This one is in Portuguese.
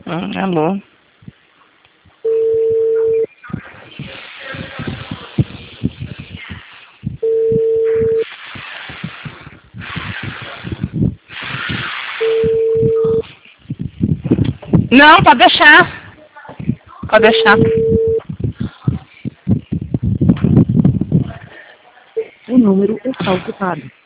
Alô? Não, pode deixar. Pode deixar. O número está ocupado.